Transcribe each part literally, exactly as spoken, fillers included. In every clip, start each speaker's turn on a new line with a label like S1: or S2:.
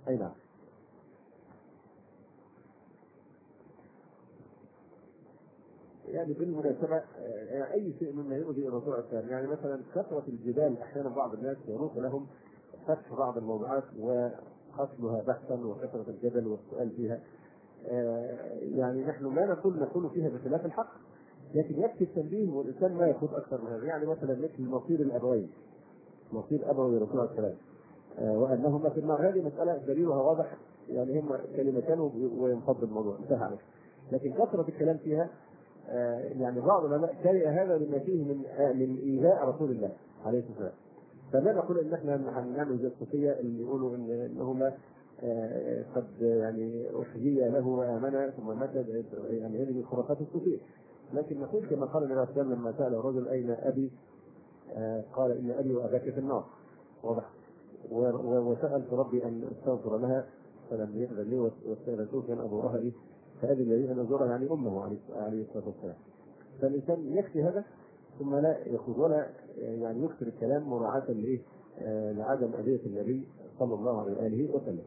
S1: أي نعم. يعني بالمناسبة أي شيء مما يؤذي الرسول عليه السلام، يعني مثلا كثرة الجدال أحيانا بعض الناس يروق لهم فتح بعض الموضوعات وحصلها بحثا وكثرة الجدل والسؤال فيها، يعني نحن لا نقول نقول فيها بخلاف الحق، لكن يكفي التنبيه والإنسان ما يخوض أكثر من هذا. يعني مثلا مثل مصير الأبوين، مصير أبوي الرسول عليه السلام وأنهما في النار، هذه مسألة دليلها واضح، يعني هم كلمتان وينفض الموضوع انتهى عليه. لكن كثرة الكلام فيها يعني بعض العلماء كره هذا لما فيه من من إيذاء رسول الله عليه الصلاة والسلام. فما نقول ان احنا هنعمل زي الصوفيه اللي يقولوا ان انهما قد يعني احيي له وامن ثم مات، يعني هذه من خرافات الصوفيه. لكن نقول كما قال النبي صلى الله عليه وسلم لما سال الرجل اين ابي؟ قال ان ابي واباك في النار، واضح. وسالت ربي ان استغفر لها فلم يأذن لي واستأذنته كان ابوها لي فأذن لي ان ازورها، يعني امه عليه الصلاه والسلام. فالانسان يكفي هذا ثم لا يخوض ولا يعني يكثر الكلام مراعاة لايه؟ آه لعدم أذية النبي صلى الله عليه وآله وسلم.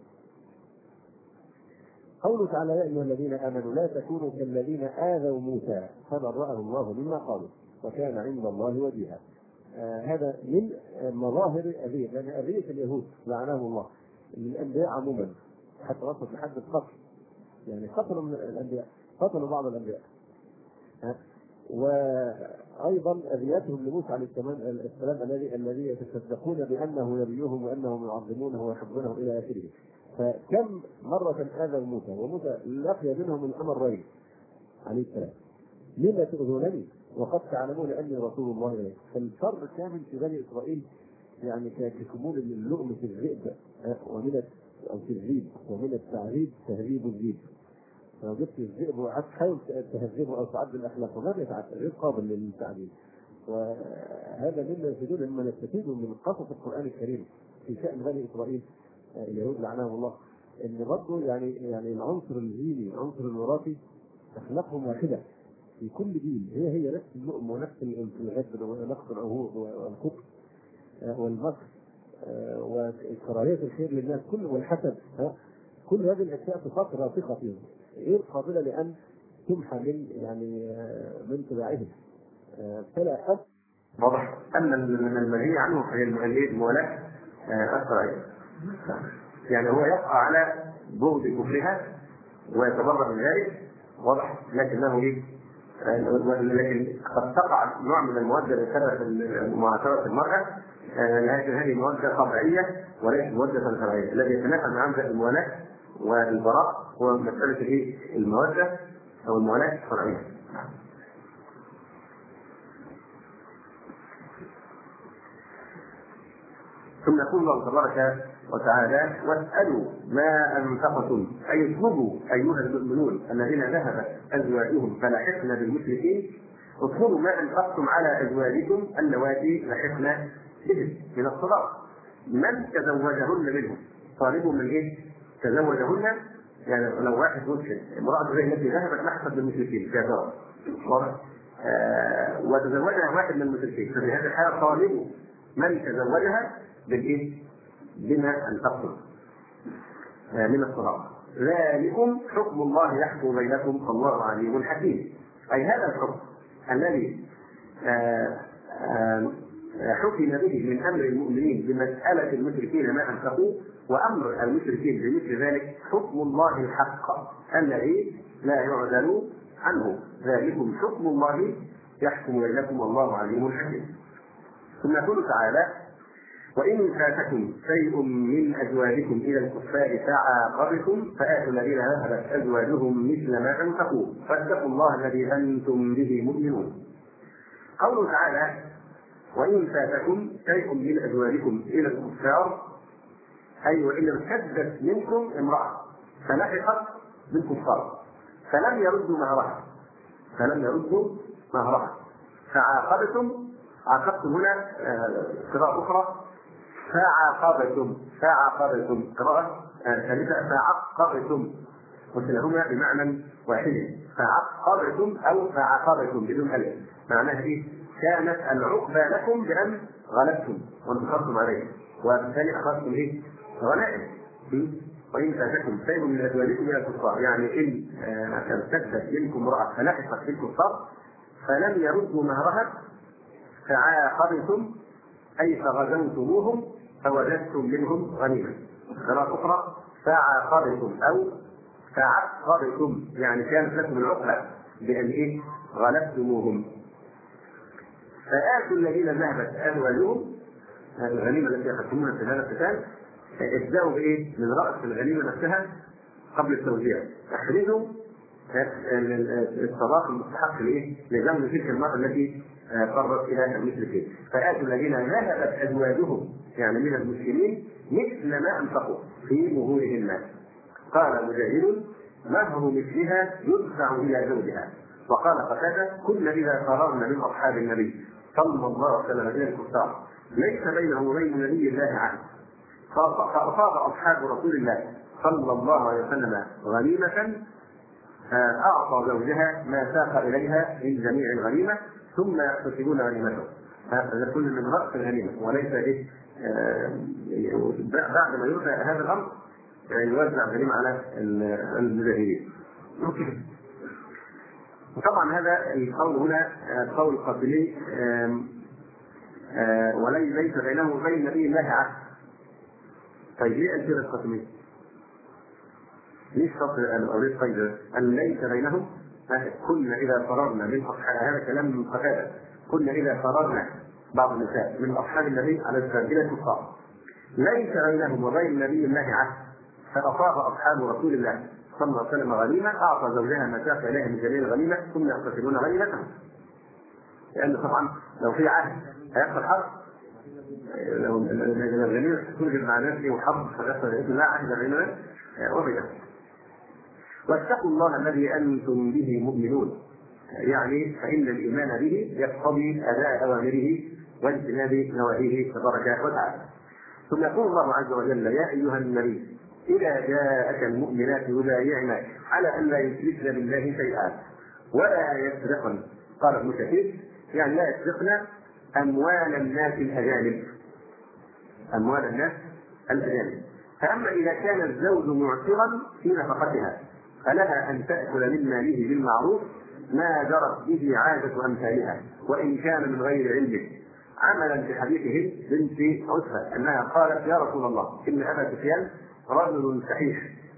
S1: قوله تعالى يا أيها الذين آمنوا لا تكونوا كالذين آذوا موسى فبرأه الله مما قالوا وكان عند الله وجيها. آه هذا من مظاهر أذية، لأن يعني أذية اليهود لعنهم الله الأنبياء عموما حتى وصلت لحد القتل، يعني قتلوا من الأنبياء، قتلوا بعض الأنبياء. آه وايضا اذيتهم لموسى عليه السلام الذي الذي يتصدقون بانه نبيهم وانهم يعظمونه ويحبونه الى اخره. فكم مره اذوا موسى وموسى لقي منهم الامرين عليه السلام، لما تؤذونني وقد تعلمون اني رسول الله اليكم. فالشر كامل في بني اسرائيل، يعني ككمول اللؤم في الذئب ومن او في الذيب ومن التعذيب تهذيب الذيب. لو جبت الذئب وقعدت تحاول تهذبه او تعدل اخلاقه ما بيتعدل، غير قابل للتعديل. وهذا مما يفيدون مما نستفيد من قصص القران الكريم في شان بني اسرائيل اليهود لعنهم الله، ان برضه يعني يعني العنصر الجيني العنصر الوراثي اخلاقهم واحده في كل جيل، هي هي نفس اللؤم ونفس الغدر ونقص العهود والكفر والمكر وكراهيه الخير للناس كل والحسد، كل هذه الاشياء صفات راسخه فيهم غير قابله لان تمحى من يعني من تبعهم. فلا أب
S2: واضح ان من المنهي عنه هي الموالاه الشرعيه، يعني هو يبقى على بغض كفرها ويتبرأ من ذلك، واضح، لكنه ايه؟ لكن قد تقع نوع من الموده بسبب معاشره المراه، لكن هذه موده طبيعيه وليست موده شرعيه. الذي يتنافى مع مبدا الموالاه والبراء هو مساله ايه؟ الموده او الموالاه الشرعيه. ثم يقول الله تبارك وتعالى واسألوا ما أنفقتم، أي اطلبوا أيها المؤمنون الذين ذهبت أزواجهم فلحقن بالمشركين، اطلبوا ما أنفقتم على أزواجكم اللواتي لحقن بهم من الصداق، من تزوجهن منهم، طالبوا من إيه؟ تزوجهن، يعني لو واحد مسلم امرأة زي التي ذهبت لحقت بالمشركين كافرة آه وتزوجها واحد من المشركين، ففي هذه الحالة طالبوا من تزوجها بالايه؟ بما انفقتم من الصدقه. ذلكم حكم الله يحكم بينكم والله عليم حكيم. اي هذا الحكم الذي حكم به من امر المؤمنين بمساله المشركين ما انفقوا وامر المشركين بمثل ذلك حكم الله الحق الذي لا يعدل عنه. ذلكم حكم الله يحكم بينكم والله عليم حكيم. ثم يقول تعالى وإن فاتكم شيء من أزواجكم إلى الكفار فعاقبتم فآتوا الذين ذهبت أزواجهم مثل ما أنفقوا فاتقوا الله الذي أنتم به مؤمنون. قوله تعالى وإن فاتكم شيء من أزواجكم إلى الكفار، أي وإن ارتدت منكم امرأة فلحقت بالكفار فلم يردوا مهرها فلم يردوا مهرها فعاقبتم، عاقبتم هنا قراءة أخرى فعاقبتم فعاقبتم قراءة ثالثة فعقبتم، وكلاهما بمعنى واحد، فعقبتم أو فعاقبتم بدون ألف. معناها إيه؟ كانت العقبة لكم بأن غلبتم وانتصرتم عليه وبالتالي أخذتم إيه؟ غنائم وإن فاتكم شيء من أزواجكم من الكفار، يعني إن ارتدت منكم امرأة فلحقت بالكفار فلم يردوا مهرها فعاقبتم أي فغزوتموهم فوجدتم منهم غنيمة. قراءة أخرى فعاقبتم أو فعقبتم، يعني كانت لكم العقبة بأن إيه غلبتموهم. فآتوا الذين ذهبت أزواجهم الغنيمة التي أخذتموها في هذا القتال ابدأوا بإيه؟ من رأس الغنيمة نفسها قبل التوزيع، احرزوا الصداق المستحق لإيه؟ لزمن تلك المرأة التي قررت إلى المشركين. فآتوا الذين ذهبت أزواجهم يعني من المسلمين مثل ما أنفقوا في مهورهن. قال مجاهد مهر مثلها يدفع إلى زوجها. وقال قتادة كنا إذا فررنا من أصحاب النبي صلى الله عليه وسلم إلى الكفار ليس بينه وبين نبي الله عهد فأصاب أصحاب رسول الله صلى الله عليه وسلم غنيمة أعطى زوجها ما ساق إليها من جميع الغنيمة ثم يحتسبون غنيمته. هذا كل من رأس الغنيمة وليس إيه بعد ما يرفع هذا الأمر يوزع الغنيمة على المجاهدين. وطبعا هذا القول هنا قول قاتلي وليس بينه وبين نبي الله عهد. طيب ليه أنشر القاتلي؟ ليش فصل أو ليش قيد أن ليس بينهم؟ كنا إذا فررنا من أصحاب هذا كلام من قتادة كنا إذا فررنا بعض النساء من أصحاب النبي على السبيل الكفار ليس بينهم وبين نبي الله عهد فأصاب أصحاب رسول الله صلى الله عليه وسلم غنيمة أعطى زوجها ما ساق إليها من جميع الغنيمة ثم يقتسمون غنيمتهم. لأن طبعا لو في عهد هيحصل حرب، لو الغنيمة توجد مع نفسه وحرب فيحصل بإذن الله عهد الغنيمة وبينهم. واتقوا الله الذي أنتم به مؤمنون، يعني فإن الإيمان به يقتضي أداء أوامره واجتناب نواهيه تبارك وتعالى. ثم يقول الله عز وجل يا أيها النبي إذا جاءك المؤمنات يبايعنك على أن لا يشركن بالله شيئا ولا يسرقن، قال ابن كثير يعني لا يسرقن أموال الناس الأجانب أموال الناس الأجانب. فأما إذا كان الزوج معسرا في نفقتها فلها أن تأكل من ماله بالمعروف ما جرت به عادة أمثالها وإن كان من غير علمه، عملا بحديث هند بنت عتبة أنها قالت يا رسول الله إن أبا سفيان رجل صحيح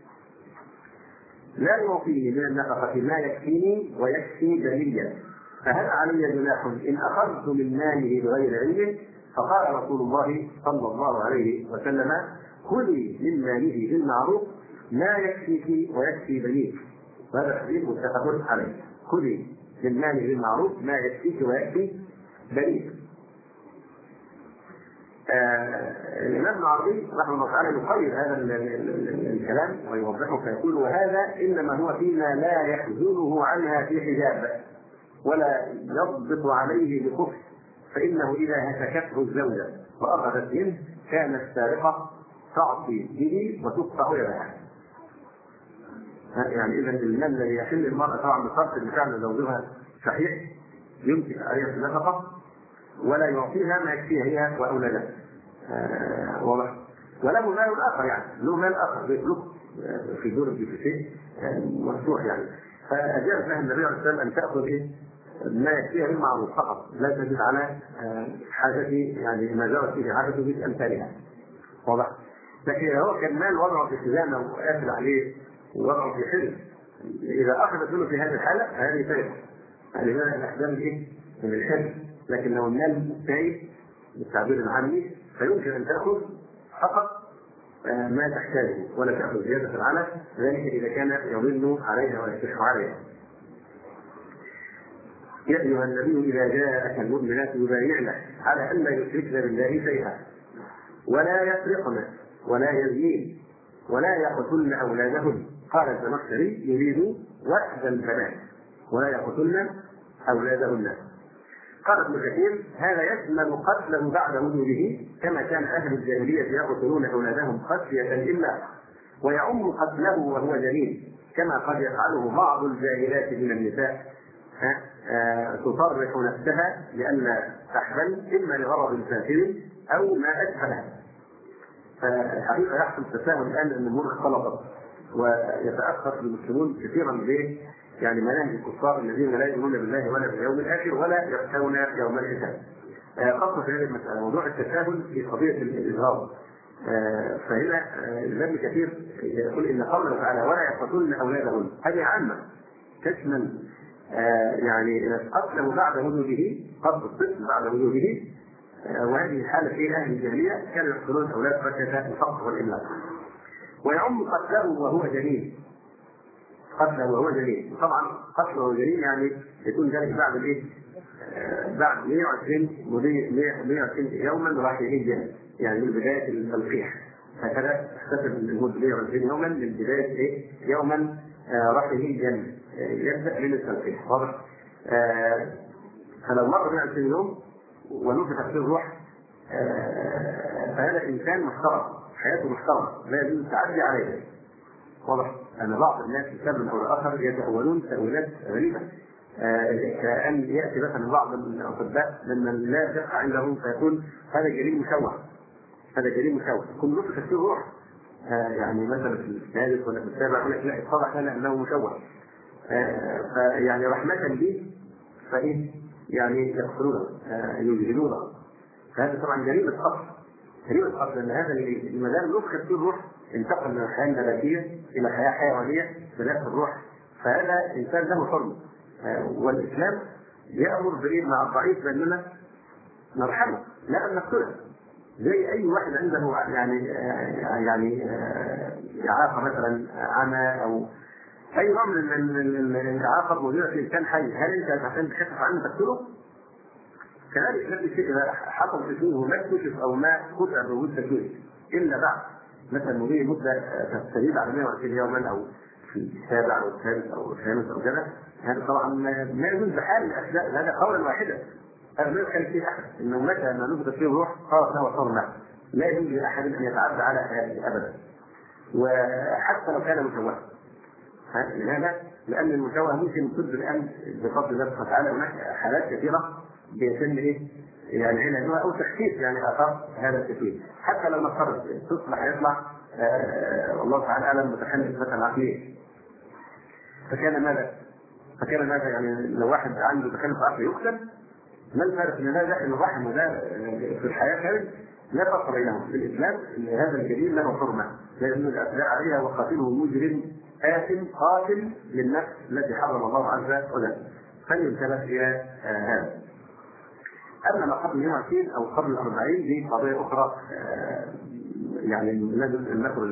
S2: لا يعطيني من النفقة ما يكفيني ويكفي بنيا فهل علي جناح إن أخذت من ماله بغير علمه؟ فقال رسول الله صلى الله عليه وسلم كلي من ماله بالمعروف ما يكفيك ويكفي بنيك. وهذا الحديث متفق عليه. كلي من ماله بالمعروف ما يكفيك ويكفي بنيك. آه الإمام العربي رحمه الله تعالى يقيد هذا الكلام ويوضحه فيقول وهذا إنما هو فيما لا يحزنه عنها في حجاب ولا يضبط عليه بخفت، فإنه إذا هتكته الزوجة وأخذت منه كانت سارقة تعطي به وتقطع يدها. يعني إذا المال الذي يحل المرأة طبعا بشرط أن كان زوجها صحيح يمسك عليها النفقة ولا يعطيها ما يكفيها هي وأولادها. آه واضح. وله مال آخر يعني له مال آخر بيخلق في دور في شيء مفتوح يعني. فأجاز لها النبي عليه الصلاة والسلام أن تأخذ إيه ما يكفيها بالمعروف فقط لا تزيد على حاجته يعني ما جرت فيه حاجته بأمثالها. واضح. لكن هو كان مال وضعه في خزانة وقافل عليه ووضعه في حلم إذا أخذت منه في هذه الحالة هذه سيئة يعني هذا الأحزان إيه من الحلم. لكن لو المال سيء بالتعبير العامي فيمكن أن تأخذ فقط ما تحتاجه ولا تأخذ زيادة على ذلك إذا كان يضل عليها ويكشف عليها. يا أيها النبي إذا جاءك المؤمنات يبايعنك على أن لا يشركن بالله شيئا ولا يسرقن ولا يزنين ولا يقتلن أولادهن. قال الزمخشري يريد وحد البنات ولا يقتلن أولادهن. قال ابن كثير هذا يشمل قتله بعد وجوده كما كان أهل الجاهلية يقتلون أولادهم خشية الإملاق ويعم قتله وهو جنين كما قد يفعله بعض الجاهلات من النساء تصرح نفسها لئلا تحمل إما لغرض سافر أو ما أسفلها. فالحقيقه يحصل تساهل الان ان الامور اختلطت، ويتاثر المسلمون كثيرا ب يعني مناهج الكفار الذين لا يؤمنون بالله ولا باليوم الاخر ولا يخشون يوم الحساب. خاصه في هذه المساله موضوع التساهل في قضيه الاظهار. فهنا الابن كثير يقول ان قوله تعالى ولا يقتلن اولادهن هذه عامه تشمل يعني قتله بعد وجوده، قتل الطفل بعد وجوده، وهذه حاله في اهل الجاهليه كانوا يقتلون الاولاد خشيه الفقر والاملاق. ويعم قتله وهو جنين، قتله وهو جنين، طبعا قتله وهو جنين يعني يكون ذلك بعد الايه؟ بعد مئة وعشرين مئة وعشرين يوما راح يهين، يعني من بدايه التلقيح، هكذا احتسب المده مئة وعشرين يوما من بدايه ايه؟ يوما راح يهين يبدا من التلقيح، واضح؟ فلو مر مئة وعشرين يوم ونفخت فيه الروح فهذا انسان محترم، حياته محترمه لا يجوز التعدي عليه، واضح؟ أن بعض الناس بسبب أو الآخر يتأولون تأويلات غريبة، كأن يأتي مثلا بعض الأطباء لما لا ثقة عندهم فيقول هذا جريم مشوه، هذا جريم مشوه، يكون نفخ فيه روح يعني مثلا في الثالث ولا في السابع يقول لك لا اتضح لنا أنه مشوه، فيعني رحمة به فإيه يعني يقتلونه يجهلونه، فهذا طبعا جريمة قتل، جريمة قتل، لأن هذا اللي ما دام نفخ فيه الروح انتقل من الحياه النباتيه الى حياه حيوانيه بنفس الروح، فهذا انسان له حرمه. والاسلام يامر بايه مع الضعيف باننا نرحمه لا ان نقتله، زي اي واحد عنده يعني يعني اعاقه مثلا عمى او اي نوع من الاعاقه موجوده في انسان حي، هل انت عشان تخفف عنه تقتله؟ كذلك نفس الشيء اذا حصل تشويه ما اكتشف او ما قطع بوجود تشويه الا بعد مثلا مضي مده تستزيد على مئة وعشرين يوما او في السابع او الثالث او الخامس او كذا، هذا طبعا ما يجوز بحال الاشياء، هذا قولا واحدا، هذا ما يمكن فيه احد انه متى ما نفخ فيه الروح صارت له حرمه، لا يجوز لاحد ان يتعدى على هذه ابدا، وحتى لو كان مشوها. لماذا؟ لان المشوه ممكن يصد الان بفضل الله سبحانه وتعالى هناك حالات كثيره بيتم ايه؟ يعني علاجها او تخفيف يعني اثار هذا التكوين، حتى لو نفترض تصبح يطلع آه والله تعالى اعلم متخلف مثلا عقليا، فكان ماذا؟ فكان ماذا؟ يعني لو واحد عنده تخلف عقلي يقتل، ما الفرق بين هذا ان الرحم ده في الحياه كامل لا فرق بينهم في الاسلام، ان هذا الجريم له حرمه لا يجوز الاعتداء عليها، وقاتله مجرم آثم قاتل للنفس التي حرم الله عز وجل، فلينتبه الى آه هذا. أما ما قبل مئة وعشرين أو قبل الأربعين دي قضية أخرى يعني لازم أن نخرج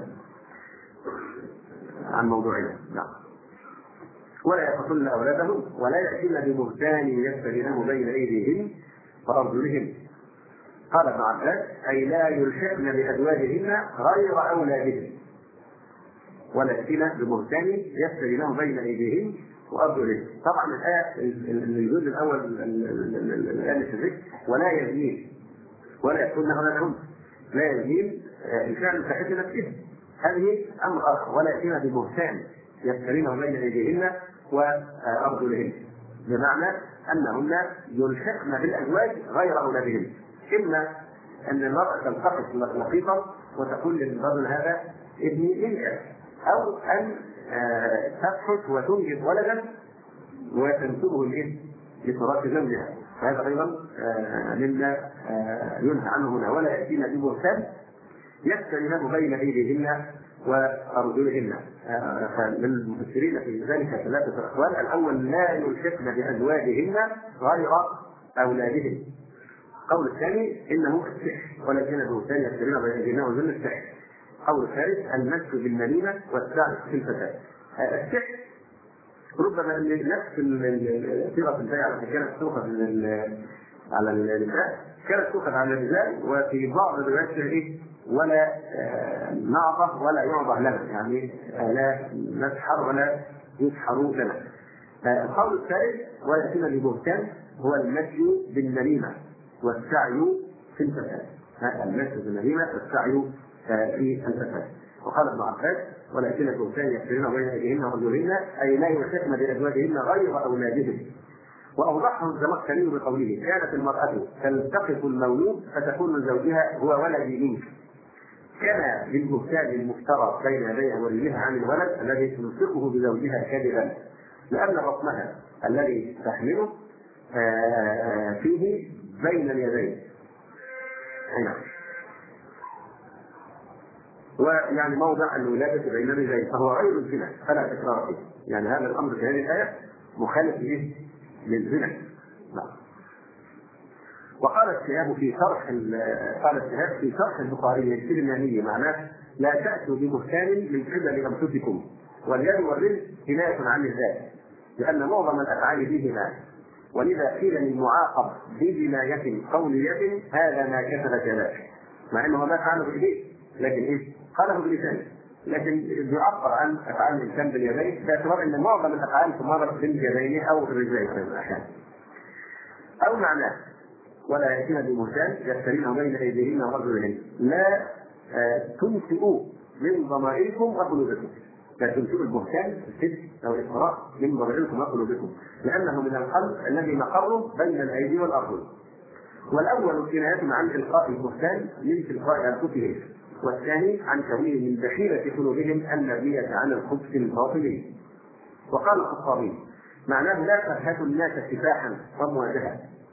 S2: عن موضوعنا. نعم. ولا يقتلن أولادهم ولا يأتين ببهتان يفترينه بين أيديهن وأرجلهن. قال ابن عباس أي لا يلحقن بأزواجهن غير أولادهن، ولا يأتين ببهتان يفترينه بين أيديهن وأرجلهن. طبعا الآية الجزء الأول الآية في الذكر ولا يزنين ولا يأتون أولادهن، لا يزنين الفعل تحت نفسه، هذه أمر آخر، ولا يأتين ببهتان يفترينه بين أيديهن وأرجلهن، بمعنى أنهن يلحقن بالأزواج غير أولادهن، إما أن المرأة تلتقط لقيطة وتقول للرجل هذا ابني منك، أو أن تبحث وتنجب ولدا وتنسبه الإثم لتراث زوجها، فهذا أيضا مما ينهى عنه هنا. ولا يأتين ببهتان يفترينه بين أيديهن وأرجلهن. فللمفسرين في ذلك ثلاثة أقوال: الأول لا يلحقن بأزواجهن غير أولادهن. القول الثاني إنه السحر، ولا يأتين ببهتان يفترينه بين أيديهن وأرجلهن السحر. القول الثالث المسك بالنميمة والسعي في الفساد. السحر ربما نفس صيغة البيع التي كانت تؤخذ على النساء كانت تؤخذ على الرجال، وفي بعض الروايات ايه ولا نعطى ولا يعطى لنا، يعني لا نسحر ولا يسحر لنا. القول الثالث ويأتينا ببهتان هو المشي بالنميمة والسعي في الفساد. المشي بالنميمة والسعي في الفساد. وقال ابن عباس: ولا يأتين بهتان يفترين بين أيديهن وأرجلهن أي لا يلحقن بأزواجهن غير أولادهن. وأوضحه الزمخشري بقوله: كانت المرأة تلتقط المولود فتكون من زوجها هو ولدي منك، كما بالبهتان المفترى بين يديها وليها عن الولد الذي تنفقه بزوجها كذبا، لأن بطنها الذي تحمله فيه بين اليدين هنا، ويعني موضع الولادة بين الرجلين، فهو غير الزنا فلا تكرار فيه. يعني هذا الأمر في هذه الآية مخالف إيه؟ للزنا. نعم. وقال الشهاب في شرح قال الشهاب في شرح البخاري الكلماني معناه لا تأتوا ببهتان من قبل أنفسكم، واليد والرزق كناية عن الذات، لأن معظم الأفعال بهما، ولذا قيل للمعاقب بجناية قولية هذا ما كسب كذاك، مع أنه ما فعله بإيديه لكن إيه؟ قاله بلسانه، لكن بيعبر عن أفعال الإنسان باليدين باعتبار أن معظم الأفعال تمارس باليدين أو الرجلين في الأحيان. أو معناه ولا يأتين ببهتان يفترينه بين أيديهن وأرجلهن، لا تنشئوا من ضمائركم وقلوبكم، لا تنشئوا البهتان الكذب أو الإفراط من ضمائركم وقلوبكم، لأنه من القلب الذي مقره بين الأيدي والأرجل. والأول كناية عن إلقاء البهتان من تلقاء أنفسهم، والثاني عن كونه من بحيرة قلوبهم النابية عن الخبث الباطني. وقال الخطابي معناه لا ترهبوا الناس كفاحا ومواجهة،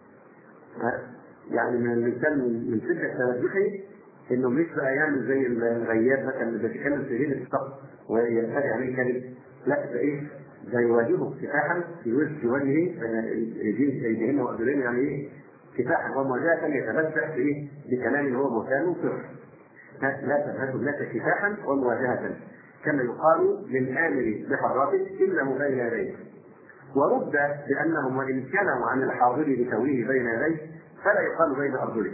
S2: يعني من الانسان من شده توجهه انه مش بقى يعمل زي الغياب مثلا اللي بيتكلم في هيئه الصف وينتهي عليه كلمه، لا ده ايه؟ زي يواجهه كفاحا في وجه في وجهه ايديهن وارجلهن، يعني ايه؟ كفاحا ومواجهه يتمسك بايه؟ بكلام هو بهتان وصفر. لا تنهزوا الناس كفاحا ومواجهه، كما يقال للامر بحراته انه بين يديه. ورد بأنهم وإن كانوا عن الحاضر بكونه بين يديه فلا يقال بين أرجله،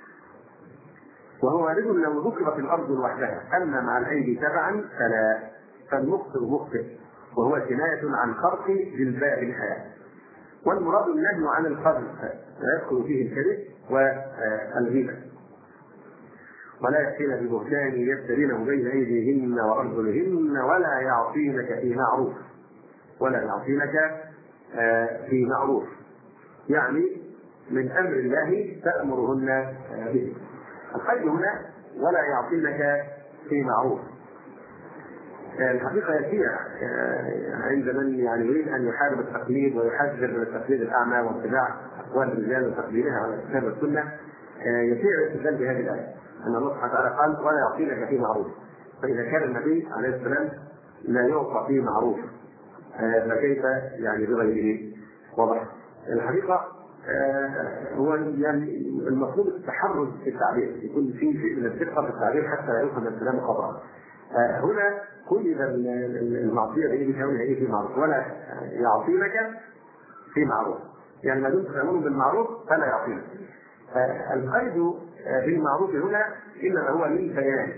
S2: وهو رجل لو ذكرت الأرض لوحدها، أما مع الأيدي تبعا فلا، فالمخطئ مخطئ، وهو كناية عن خرق جلباب الحياة. والمراد النهي عن القذف ويدخل فيه الكذب والغيبة. ولا يأتين ببهتان يفترينه بين أيديهن وأرجلهن ولا يعصينك في معروف، ولا يعصينك في معروف، يعني من أمر الله تأمرهن به. القيد هنا ولا يعصينك في معروف. الحقيقة يسير عند من يعني يريد أن يحارب التقليد ويحذر من التقليد الأعمى واتباع أقوال الرجال وتقليدها على الكتاب والسنة، يسير الاستدلال بهذه الآية أن الله سبحانه وتعالى قال ولا يعصينك في معروف، فإذا كان النبي عليه السلام لا يعصى في معروف فكيف يعني بغيره؟ واضح. الحقيقة هو يعني المطلوب التحرز في التعبير، يكون في شيء من الدقة في التعبير حتى لا يفهم الكلام خطأ. هنا كل المعصية اللي بيساويها ايه في معروف، ولا يعصينك في معروف، يعني ما دمت تأمر بالمعروف فلا يعصينك. القيد بالمعروف هنا إنما هو للبيان،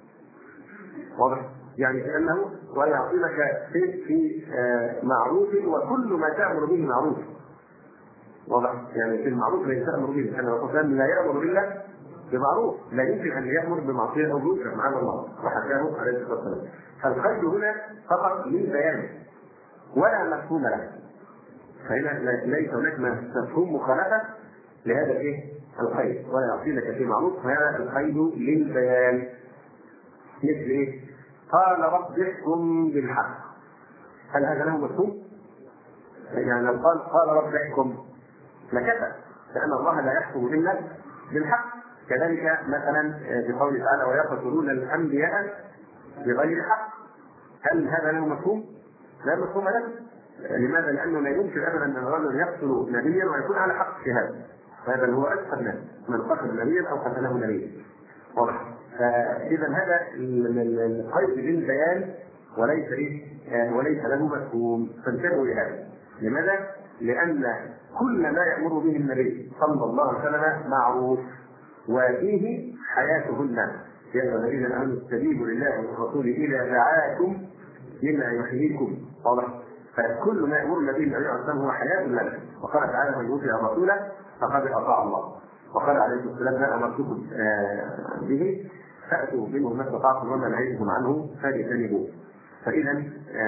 S2: واضح؟ يعني كأنه ولا يعصينك في في معروف وكل ما تأمر به معروف، واضح؟ يعني في المعروف لا تأمر به، لأن الرسول لا يأمر إلا بمعروف، لا يمكن أن يأمر بمعصية أو منكر معاذ الله، وحكاه عليه الصلاة والسلام. فالقيد هنا فقط للبيان ولا مفهوم له، فهنا ليس هناك مفهوم مخالفة لهذا الايه؟ القيد ولا يعصينك في معروف، فهذا القيد للبيان. مثل ايه؟ قال رب احكم بالحق، هل هذا له مفهوم؟ يعني لو قال قال رب احكم لكفى، لأن الله لا يحكم إلا بالحق. كذلك مثلا بقوله تعالى ويقتلون الأنبياء بغير حق، هل هذا له مفهوم؟ لا مفهوم له. لماذا؟ لأنه لا يمكن أبدا أن الرجل يقتل نبيا ويكون على حق في هذا، فهذا هو أكثر الناس من قتل نبيا أو قتله نبيا، واضح؟ فإذا هذا القيد بالبيان وليس وليس له مفهوم، فانتبهوا لهذا. لماذا؟ لأن كل ما يأمر به النبي صلى الله عليه وسلم معروف وفيه حياتهن، يا أيها الذين آمنوا استجيبوا لله والرسول إذا دعاكم لما يحييكم، واضح؟ فكل ما يأمر النبي صلى الله عليه وسلم هو حياة لنا. وقال تعالى من يطع الرسول فقد أطاع الله، وقال عليه الصلاة والسلام ما أمرتكم به فأتوا منه ما استطعتم وما نهيتكم عنه فاجتنبوه. فإذا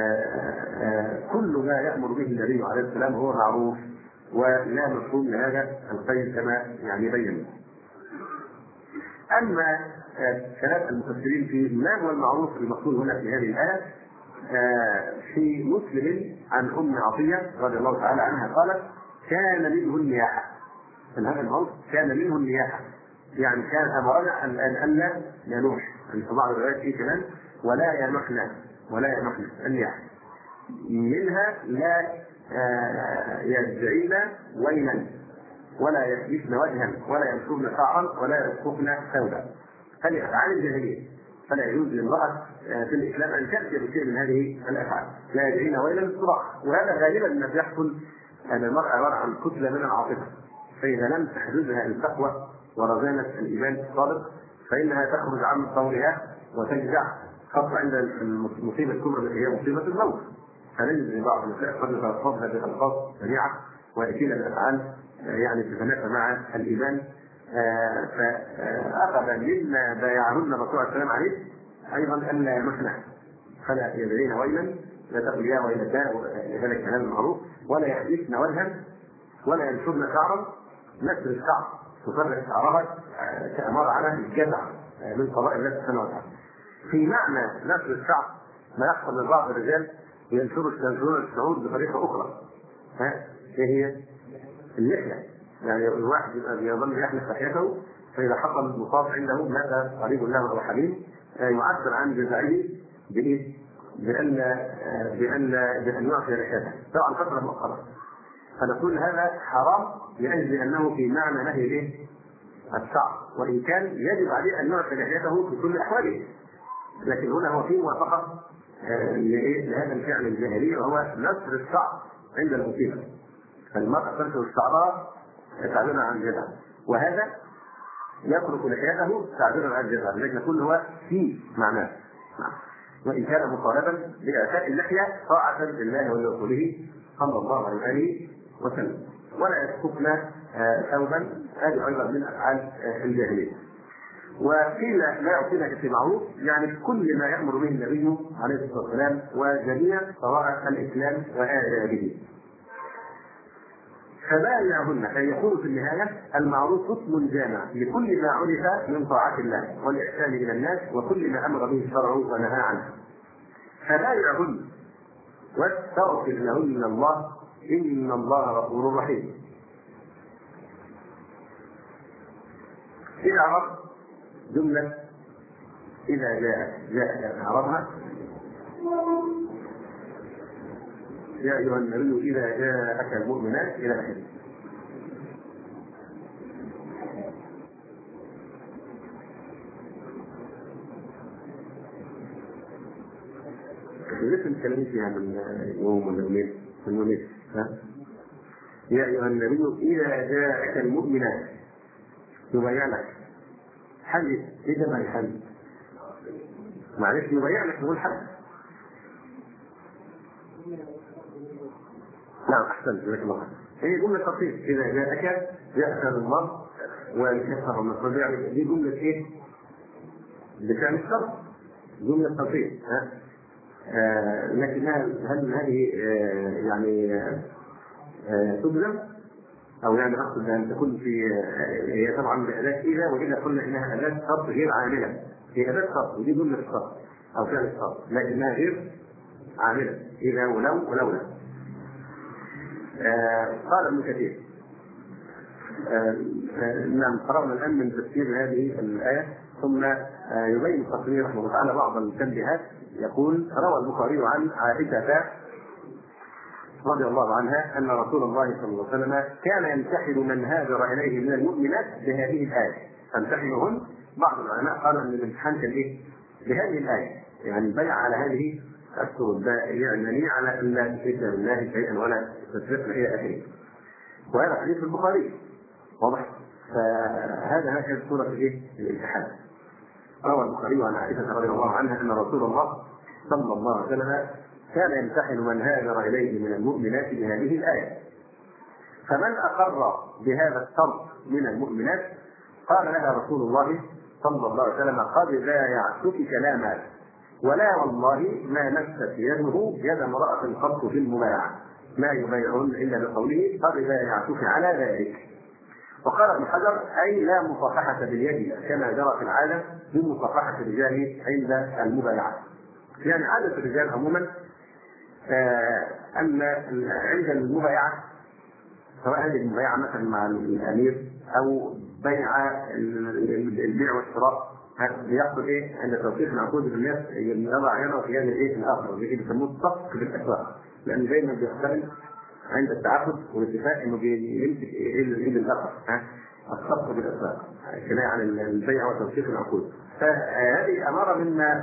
S2: كل ما يأمر به النبي عليه السلام هو معروف ولا مفهوم لهذا القيد كما يعني بين. أما كلام المفسرين في ما هو المعروف المقصود هنا في هذه الآية. في مسلم عن أم عطية رضي الله تعالى عنها قالت: كان منه النياحة. هذا الموت كان منه النياحة، يعني كان أمرنا أن أن لا ينوح، في بعض الروايات في كلام ولا ينحنا ولا ينحنا النياحة. منها لا يدعين ويلا ولا يكبسن وجها ولا ينشرن شعرا ولا يسقطن ثوبا. هذه أفعال الجاهلية، فلا يجوز للمرأة في الإسلام أن تأتي بشيء من هذه الأفعال. لا يدعين ويلا الصراخ، وهذا غالبا ما يحصل أن المرأة عبارة عن كتلة من العاطفة، فإذا لم تحدثها التقوى ورزانة الإيمان الصادق فإنها تخرج عن طورها وتجزع، خاصة عند المصيبة الكبرى التي هي مصيبة الموت. فنجد بعض النساء قد يتلفظن بألفاظ سريعة ويأتين الأفعال يعني تتنافى مع الإيمان. فأخذ مما بايعهن الرسول عليه السلام عليه أيضا ألا يمحنه، فلا يدعين ويلا، لا تقل يا ويلتاه هذا الكلام المعروف، ولا يحدثن وجها ولا ينشرن شعرا. نشر الشعر تفرق شعرها كأمارة على الجزع من قضاء الله سبحانه وتعالى. في معنى نشر الشعر ما يحصل من بعض الرجال ينشرون الشعور بطريقة أخرى. ها ايه هي؟ اللحية. يعني الواحد يبقى يظل يحلق لحيته، فإذا حصل مصاب عنده مات قريب له أو حبيب يعبر عن جزعه بإيه؟ بأن بأن بأن يعطي لحيته سواء فترة مؤخرة. فنقول هذا حرام لأجل أنه في معنى نهي الايه؟ الشعر، وإن كان يجب عليه أن يعطي لحيته في كل أحواله، لكن هنا هو في موافقة لهذا الفعل الجاهلي وهو نشر الشعر عند المصيبة. فالمرأة تنشر شعرها تعبيرا عن الجزع، وهذا يترك لحيته تعبيرا عن الجزع، لكن كل هو في معناه، وإن كان مطالبا بإعفاء اللحية طاعة لله ولرسوله صلى الله عليه وسلم. ولا يسقطن ثوبا، هذه أيضا من أفعال الجاهلية. وقيل لا يعطينا في معروف، يعني كل ما يأمر به النبي عليه الصلاة والسلام وجميع شرائع الإسلام وآدابه. فبايعهن أن يكون في النهاية المعروف اسم جامع لكل ما عرف من طاعة الله والإحسان إلى الناس وكل ما أمر به الشرع ونهى عنه. فبايعهن واستغفر لهن الله إن الله غفور رحيم. إذا عرفت جملة إذا جاء جاء عرفها يا أيها النبي إذا جاءك المؤمنات إلى آخره. لسه نتكلم فيها من يوم ولا يومين من يومين. يا أيها النبي إذا جاءك المؤمنات يبايعنك. حل إذا ما يحل معلش يبايعنك نقول حل. نعم أحسنت لك الله. هي جملة تفصيل إذا جاءك يأخذ الله ويكسر النصر، يعني دي جملة إيه؟ بفعل الشرط، جملة تفصيل. ها آه لكن هل هذه آه يعني آه تجزم أو يعني أقصد أن تكون في آه هي طبعا بأداة إذا، وإذا قلنا إنها أداة شرط غير عاملة، هي أداة شرط ودي جملة الشرط أو فعل الشرط لكنها غير عاملة إذا ولو ولولا. آه قال ابن كثير آه آه نعم قرأنا الآن من تفسير هذه الآية، ثم آه يبين التقرير رحمه الله تعالى بعض التنبيهات. يقول روى البخاري عن عائشة رضي الله عنها أن رسول الله صلى الله عليه وسلم كان يمتحن من هاجر إليه من المؤمنات بهذه الآية. تمتحنهن بعض العلماء قالوا أن الامتحان كان إيه؟ بهذه الآية، يعني البيع على هذه الشروط، يعني على أن لا تشرك بالله شيئا ولا تسرقن إلى آخره. وهذا حديث البخاري واضح. فهذا هكذا سورة الإيه؟ الامتحان. روى البخاري عن عائشة رضي الله عنها أن رسول الله صلى الله عليه وسلم كان يمتحن من هاجر إليه من المؤمنات بهذه الآية. فمن أقر بهذا الشرط من المؤمنات قال لها رسول الله صلى الله عليه وسلم قد بايعتك كلاما ولا والله ما نفست يده يد امرأة قط في المبايعة ما يبايعهن إلا بقوله قد بايعتك على ذلك. وقال ابن حجر اي لا مصافحه باليد كما جرى في العاده بمصافحه الرجال عند المبايعه. يعني عاده الرجال عموما آه ان عند المبايعه سواء هذه المبايعه مثلا مع الامير او بيع البيع والشراء بيحصل ايه عند توثيق العقود بالناس يضع يده في يد الايه الاخر اللي بيسموه الصفق بالاسواق، لان دايما بيختلف عند التعاقد والاتفاق انه بيمسك ايد الاخر ها الصفق بالاسواق كنايه عن البيع وتوثيق العقود. فهذه اماره مما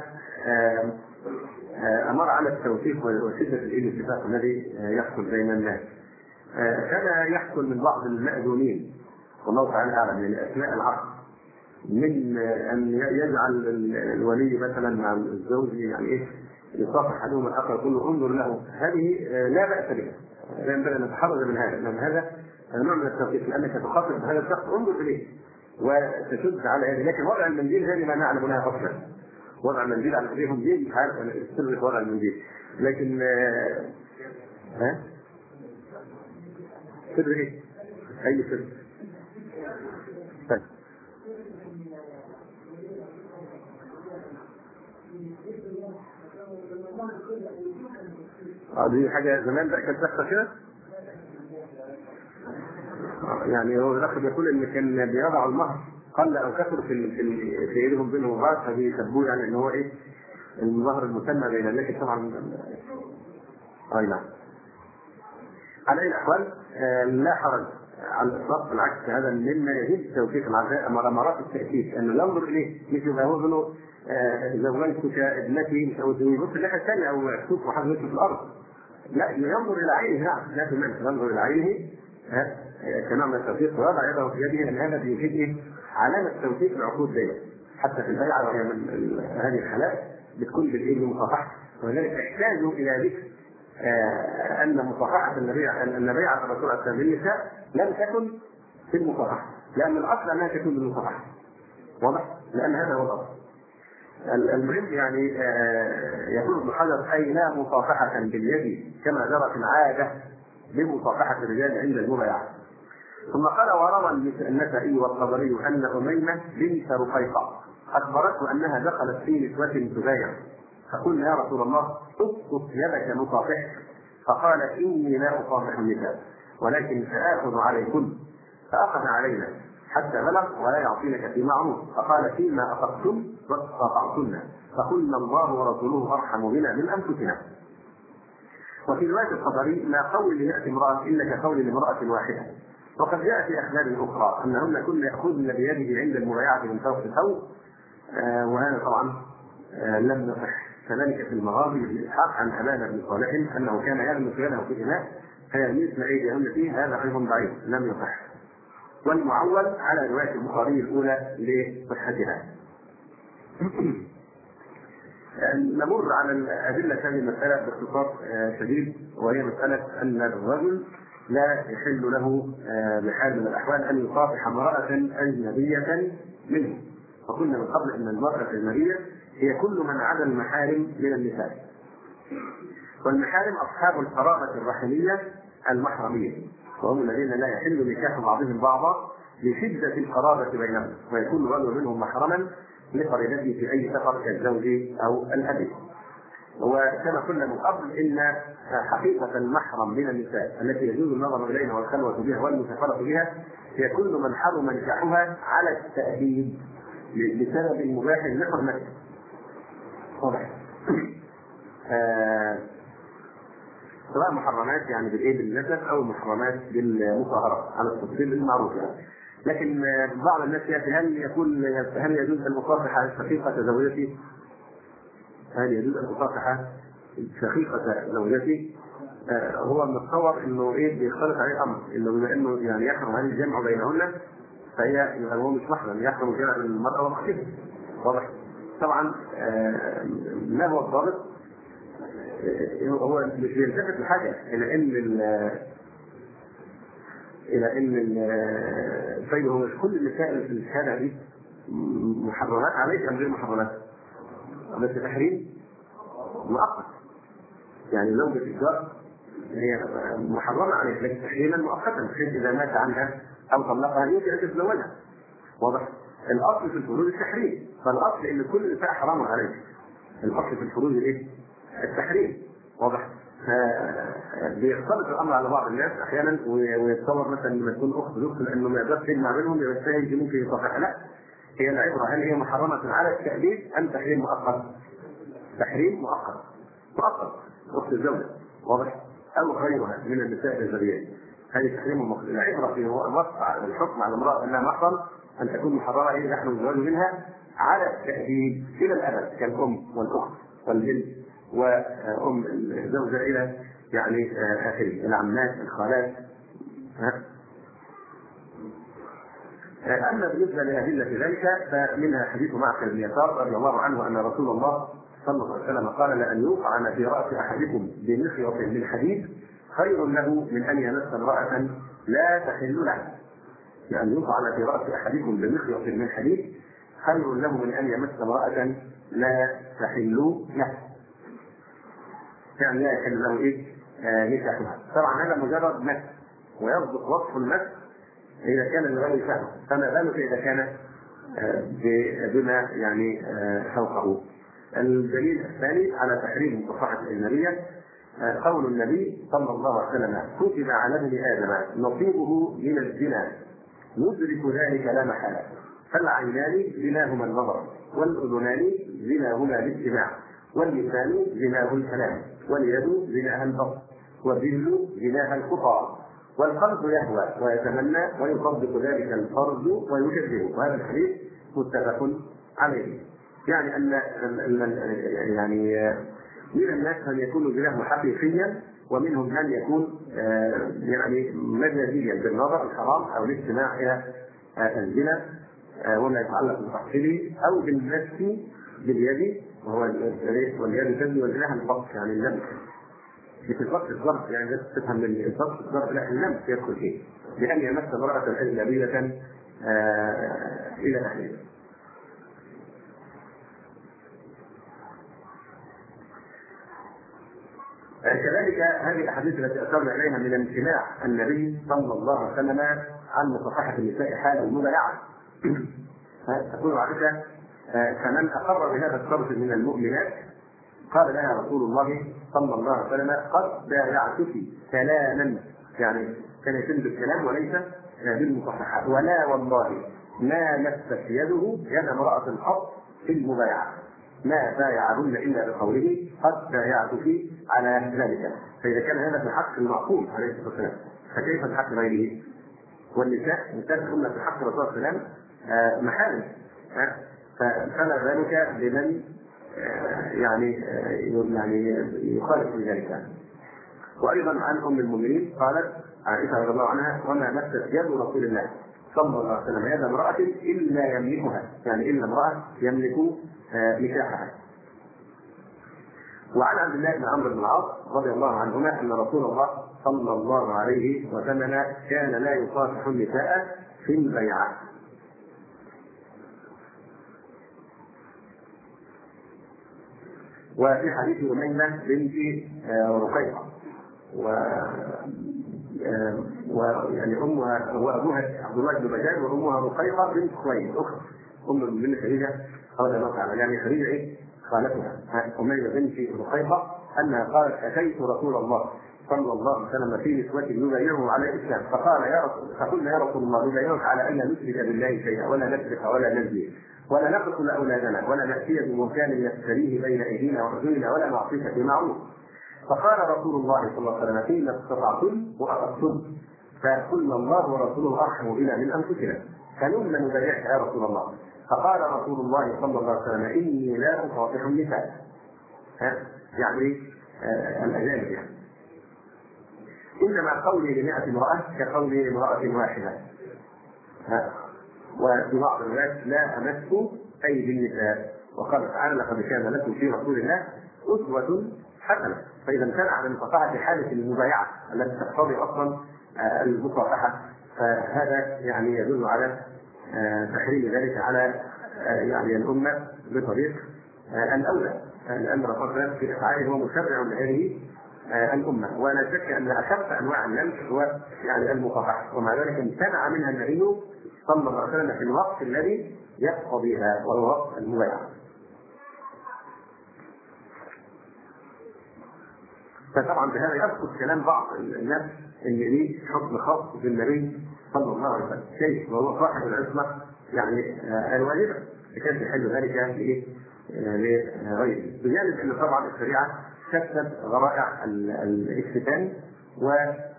S2: امر على التوثيق وشده الاتفاق الذي يحصل بين الناس. كما يحصل من بعض المأذونين والله تعالى اعلم من اثناء العقد من ان يجعل الولي مثلا مع الزوج يعني ايه يصافح احدهم الاخر يقول له انظر له، هذه لا باس بها، لا ينبغي ان نتحرج من هذا، لان هذا نوع من التوثيق لانك تخاطب هذا الشخص انظر اليه وتشد على هذه. لكن وضع المنديل هذه ما نعلم لها اصلا، وضع المنديل على ايديهم دي مش عارف انا السر في وضع المنديل، لكن ها سر ايه؟ اي سر؟ طيب اه دي حاجه زمان بقى كانت بتحصل كده. يعني هو الاخ بيقول ان كان بيضع المهر قل او كثر في في في ايدهم بينهم وبعض، فبيسبوه يعني ان هو ايه المهر المسمى بين الناس طبعا. اي نعم. على اي الاحوال لا حرج على الاطلاق، بالعكس هذا مما يزيد توثيق العزاء مرات التاكيد انه ينظر اليه، مش يبقى هو له زوجتك ابنتي او يبص الناحيه الثانيه او يشوف حضرتك في الارض، لا ينظر الى عينه. نعم لا تمنع ينظر الى عينه كنوع من التوثيق ويضع يده في يده، لان هذا بيفيد ايه؟ علامه توثيق العقود دائما حتى في البيعه، وهي من هذه الحالات بتكون بالايه بالمصافحه، ولذلك احتاجوا الى ذكر آه ان مصافحه النبي ان بيعه الرسول صلى الله عليه وسلم للنساء لم تكن في المصافحه، لان الاصل انها تكون بالمصافحه. واضح؟ لان هذا هو الاصل. المهم يعني آه يقول ابن حجر اي لا مصافحه باليد كما جرى في العاده بمصافحه الرجال عند المبايعه. ثم قال وروى النسائي والطبري ان اميمه بنت رقيقه اخبرته انها دخلت في نسوه تبايع، فقلنا يا رسول الله اسقط يدك نصافحك، فقال اني لا اصافح النساء ولكن ساخذ عليكن، فاخذ علينا حتى بلغ ولا يعطينك في معروف، فقال فيما اخذتم واستطعتن، فقلنا الله ورسوله ارحم بنا من انفسنا. وفي روايه الطبري ما قول لياتي امراه الا كقول لامراه واحده. وقد جاء في اخبار اخرى انهن كن ياخذن بيده عند المبايعه من فوق الثوب، آه وهذا طبعا آه لم يصح. كذلك في المغازي بالاسحاق عن ابان بن صالح انه كان يغمس يده في اناء فيغمسن ايديهن فيه، هذا ايضا ضعيف لم يصح. والمعول على روايه البخاري الاولى لصحتها. نمر على الادله هذه المساله باختصار شديد، وهي مساله ان الرجل لا يحل له بحال من الاحوال ان يصافح امراه اجنبيه منه. وقلنا من قبل ان المراه الاجنبيه هي كل من عدا المحارم من النساء، والمحارم اصحاب القرابه الرحميه المحرميه، وهم الذين لا يحل نكاح بعضهم بعضا لشده القرابه بينهم، ويكون الرجل منهم محرما لقريبته في اي سفر كالزوج او الابي. وكما قلنا من قبل ان حقيقه المحرم من النساء التي يجوز النظر اليها والخلوه بها والمسافره بها هي كل من حرم نكاحها على التأديب بسبب مباح لحرمته. واضح؟ آه سواء محرمات يعني بالايه بالنسب او محرمات بالمصاهره على التفصيل المعروف يعني. لكن بعض الناس ياتي هل يكون هل يجوز ان اصافح شقيقه زوجتي؟ هل يجوز ان اصافح شقيقه زوجتي؟ آه هو متصور انه ايه بيختلف عليه الامر، انه بما انه يعني يحرم هذه الجمع بينهن فهي هو مش محرم، يحرم الجمع بين المراه واختها. واضح؟ طبعا آه ما هو الضابط؟ آه هو مش بيلتفت لحاجه الى ان الى ان الفيل هو مش كل النساء في الشارع دي محرمات عليك ام غير محرمات؟ بس تحريم مؤقت، يعني زوجة الجار هي محرمة عليك لكن تحريما مؤقتا، بحيث إذا مات عنها او طلقها يمكن ان تتزوجها. واضح؟ الاصل في الفروج التحريم، فالاصل ان كل نساء حرام عليك. الاصل في الفروج الايه؟ التحريم. واضح؟ بيختلط الامر على بعض الناس احيانا ويتصور مثلا لما تكون اخت زوجته لانه ما يقدرش يجمع بينهم يبقى السيد ممكن يصافحها. لا، هي العبره هل هي محرمه على التأبيد ام تحريم مؤقت؟ تحريم مؤقت مؤقت اخت الزوجه. واضح؟ او غيرها من النساء الزوجيات. هذه تحريم مؤقت. العبره في وقع الحكم على المراه انها محرم ان تكون محرمه ايه نحن الزواج منها على التأبيد الى الابد كالام والاخت والبنت وام الزوجه الى يعني اخره، العمات الخالات. اما بالنسبه لادله ذلك فمنها حديث معقل بن يسار رضي الله عنه ان رسول الله صلى الله عليه وسلم قال: لان يطعن في راس احدكم بمخيط من حديد خير له من ان يمس امراه لا تحل له. لان يطعن في راس احدكم بمخيط من حديد خير له من ان يمس امراه لا تحل له، يعني لا يحل له ايه؟ آه نكاحها. طبعا هذا مجرد مس، ويصدق وصف المس اذا كان لغير فهم، فما بالك اذا كان آه بما يعني آه فوقه. الدليل الثاني على تحريم المصافحه الاجنبيه آه قول النبي صلى الله عليه وسلم: كتب على ابن ادم نصيبه من الزنا يدرك ذلك لا محاله، فالعينان زناهما النظر، والاذنان زناهما الاستماع، واللسان زناه الكلام، واليد زناها البطش، والرجل زناها الخطى، والقلب يهوى ويتمنى ويصدق ذلك الفرد ويكذبه. وهذا الحديث متفق عليه. يعني ان يعني من الناس من يكون زناه حقيقيا، ومنهم من يكون يعني مجازيا بالنظر الحرام او الاستماع الى الزنا وما يتعلق بتحصيله، او بالنفس باليد وهو واليد تزني والجناح البطش يعني اللمس. مش البطش الضرب، يعني بس تفهم من البطش الضرب، لا اللمس يدخل فيه بأن يمس امرأة أجنبية إلى آخره. كذلك هذه الاحاديث التي اشرنا اليها من امتناع النبي صلى الله عليه وسلم عن مصافحه النساء حال المبايعه تقول عائشه: فمن اقر بهذا الشرط من المؤمنات قال لها رسول الله صلى الله عليه وسلم: قد بايعتك كلاما، يعني كان يتم بالكلام وليس بالمصافحه، ولا والله ما مست يده يد امراه قط في المبايعه، ما بايعهن الا بقوله قد بايعتك على ذلك. فاذا كان هذا في حق المعصوم عليه الصلاه والسلام فكيف في حق غيره؟ والنساء نساء كنا في حق الرسول صلى الله عليه وسلم محارم، فما ذلك بمن يعني يعني يخالف في ذلك. وايضا عن ام المؤمنين قالت عائشه رضي الله عنها: وما مست يد رسول الله صلى الله عليه وسلم يد امراه الا يملكها، يعني الا امراه يملك نكاحها. وعن عبد الله بن عمرو بن العاص رضي الله عنهما ان رسول الله صلى الله عليه وسلم كان لا يصافح النساء في البيعه. وفي حديث أميمة بنت رقيقة و ويعني امها وابوها عبد الله بن بجال وامها رقيقة بنت خويلد اخت ام المؤمنين خديجة رضي الله تعالى، يعني خديجة ايه؟ خالتها أميمة بنت رقيقة انها قالت: اتيت رسول الله صلى الله عليه وسلم في نسوة يبايعه على الاسلام فقال يا رسول فقلنا يا رسول الله نبايعك على ان لا نشرك بالله شيئا ولا نسرق ولا نزني ولا نقتل اولادنا ولا ناتي بمكان يفتريه بين ايدينا وارجلنا ولا نعصيك بمعروف. فقال رسول الله صلى الله عليه وسلم: فإن استطعتم واردتم فقلنا الله ورسوله ارحم بنا من انفسنا فنمنا نبايعك يا رسول الله. فقال رسول الله صلى الله عليه وسلم: اني لا اصافح النساء، يعني آه الاجانب يعني، انما قولي لمائة امرأة كقولي لامرأة واحدة. وفي بعض الروايات لا امس ايدي النساء. وقال تعالى: لقد كان لكم في رسول الله اسوة حسنة. فاذا امتنع عن مصافحة حالة المبايعة التي تقتضي اصلا المصافحة فهذا يعني يدل على تحريم ذلك على يعني الامة بطريق الاولى، لان الرسول في افعاله هو مشرع لهذه الامه. ولا شك ان اخف انواع اللمس هو يعني المصافحه، ومع ذلك امتنع منها النبي صلى الله عليه وسلم في الوقت الذي يقتضيها وهو وقت المبايعه. فطبعا بهذا يسقط كلام بعض الناس ان ليه حكم خاص بالنبي صلى الله عليه وسلم، كيف وهو صاحب العصمه يعني الواجبه، فكيف يحل ذلك لغيره؟ بجانب ان طبعا الشريعه شتت غرائع الاختتان و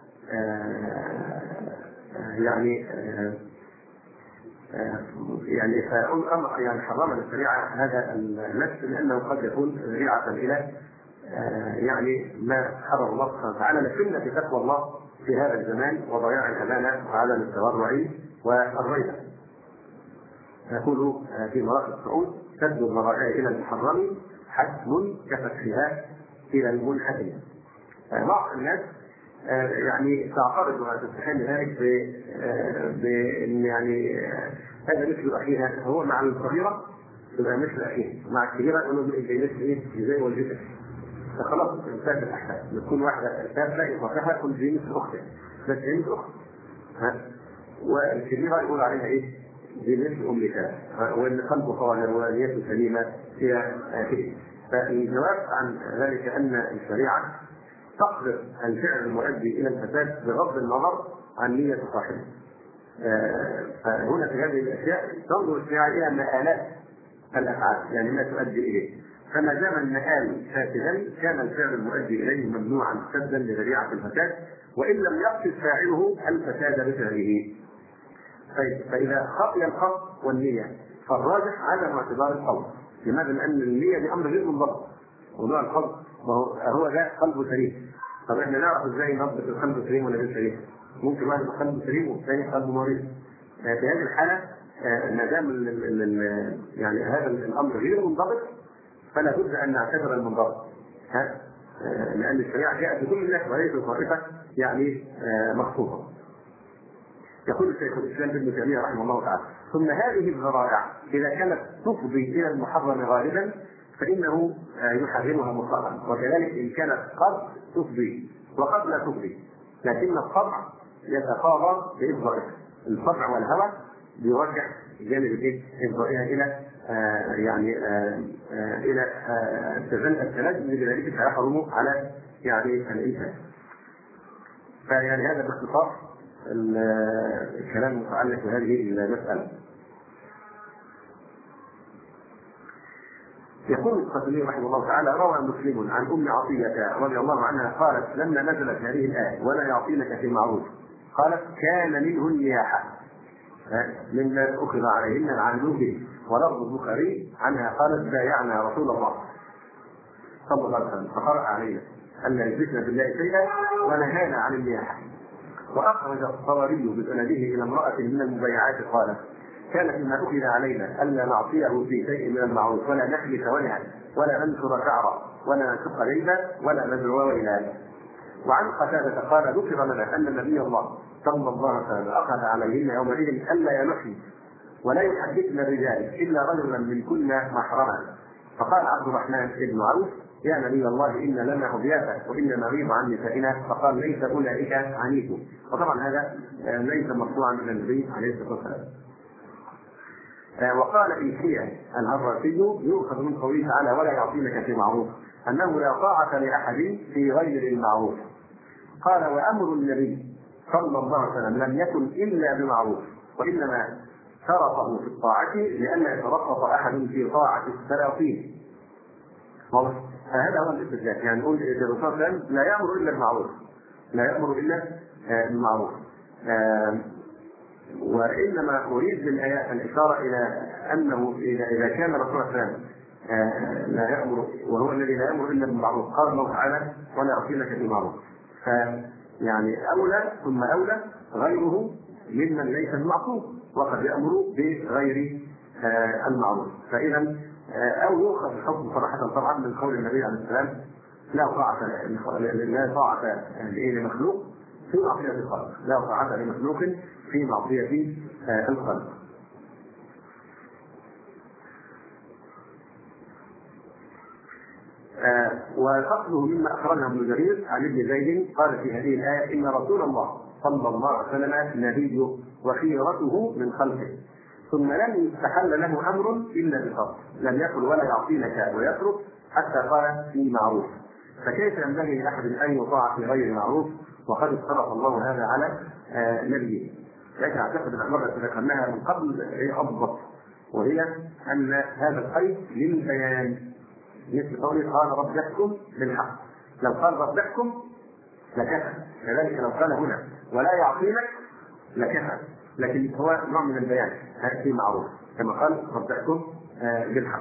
S2: يعني يعني يعني حرم الشريعه هذا اللبس لانه قد يكون ذريعه الى يعني ما حرم الله سبحانه وتعالى، لكن في تقوى الله في هذا الزمان وضياع الامانه وعدم التورع والريبه. يقول في مراقب الصعود: سد المراجع الى المحرم حتم كفتحها الى المنحدر. بعض الناس يعني تعترض وتستحل ذلك بان يعني هذا مثل اخيها، هو مع الصغيره تبقى مثل اخيها، مع الكبيره يقولوا مثل ايه زي والدتك، فخلاص انتهت الاحكام. بتكون واحده ثالثه يصافحها يقول دي مثل اختها، بس هي مثل اختها، والكبيره يقول عليها ايه؟ دي مثل امك، وان قلبه طاهر ونيته سليمه هي اخيه. فالجواب عن ذلك ان الشريعه تقدر الفعل المؤدي الى الفساد بغض النظر عن نيه صاحبه. فهنا في هذه الاشياء تنظر الشريعه الى مآلات الافعال، يعني ما تؤدي اليه. فما دام المآل فاسدا كان الفعل المؤدي اليه ممنوعا سدا لذريعه الفساد، وان لم يقصد فاعله الفساد بفعله. فاذا خطي القصد والنيه فالراجح عدم اعتبار القول. لماذا؟ لان النيه دي امر غير منضبط. موضوع القلب هو ده قلبه سليم. طب احنا نعرف ازاي نضبط القلب سليم ولا غير سليم؟ ممكن واحد قلبه سليم والثاني قلبه مريض. في هذه الحاله ما دام يعني هذا الامر غير منضبط فلا بد ان نعتبر المنضبط. ها؟ لان الشريعه جاءت بكل الناس وليس طائفه يعني مخصوصه. يقول الشيخ الاسلام ابن تيميه رحمه الله تعالى: ثم هذه الذرائع اذا كانت تفضي الى المحرم غالبا فانه يحرمها مطلقا، وكذلك ان كانت قد تفضي وقد لا تفضي، لكن الطبع يتقاضى بافضائها. الطبع والهوى بيرجح جانب الايه؟ افضائها الى آه يعني آه آه الى التلازم، لذلك سيحرم على يعني الانسان. فيعني هذا باختصار الكلام المتعلق بهذه المساله. يقول القاسمي رحمه الله تعالى: روى مسلم عن ام عطيه رضي الله عنها قالت: لما نزلت هذه الايه ولا يعطينك في معروف قالت: كان منه النياحه مما اخذ عليهن العن به. ولفظ البخاري عنها قالت: بايعنا رسول الله صلى الله عليه وسلم فقرأ علينا ان لا يشركن بالله شيئا ونهانا عن النياحه. واخرج الطبري بسنده الى امراه من المبايعات قالت: كان فيما اخذ علينا الا نعصيه في شيء من المعروف ولا نحلف وجها ولا ننشر شعرا ولا نشق ليلا ولا نزرو ويلا. وعن قتادة قال: ذكر لنا ان النبي الله صلى الله عليه وسلم اخذ عليهن يومئذ الا ينحن ولا يحدثن الرجال الا رجلا من كل محرما. فقال عبد الرحمن بن عوف: يا نبي الله ان لنا ضيافه وان نغيب عن نسائنا. فقال: ليس اولئك عنيكم. وطبعا هذا ليس مرفوعا من النبي عليه الصلاه والسلام. وقال إيحيى الهراسي: يؤخذ من قوله تعالى ولا يعطينك في معروف أنه لا طاعة لأحد في غير المعروف. قال: وأمر النبي صلى الله عليه وسلم لم يكن إلا بمعروف، وإنما شرطه في الطاعة لئلا يترخص أحد في طاعة السلاطين. فهذا هو الاستدلال، يعني نقول الرسول صلى الله عليه وسلم لا يأمر إلا بالمعروف، لا يأمر إلا بالمعروف. وإنما أريد بالآيات الإشارة إلى أنه إذا كان الرسول صلى الله عليه وسلم لا يأمر وهو الذي لا يأمر إلا بالمعروف، قال الله تعالى: ولا يعطينك بالمعروف. فيعني أولى ثم أولى غيره ممن ليس المعصوم وقد يأمر بغير المعروف. فإذا أو يؤخذ الحكم صراحة طبعا من قول النبي عليه السلام: لا طاعة لا طاعة لمخلوق في معصية الخالق، لا طاعة لمخلوق في معصية الخالق. آه وفصله مما اخرجه ابن جرير عن ابن زيد قال في هذه الايه ان رسول الله صلى الله عليه وسلم نبي وخيرته من خلقه ثم لم يستحل له امر الا بفضل، لم يقل ولا يعصينك ويترك حتى قال في معروف. فكيف ينبغي لاحد ان يطاع في غير معروف وقد افترض الله هذا على آه نبيه؟ لكن اعتقد ان المره ذكرناها من قبل هي اضبط، وهي ان هذا القيد للبيان، مثل قوله قال رب يحكم بالحق. لو قال رب يحكم لكفى، كذلك لو قال هنا ولا يعصينك لكفى، لكن هو نوع من البيان، هذا شيء معروف كما قال رب يحكم بالحق.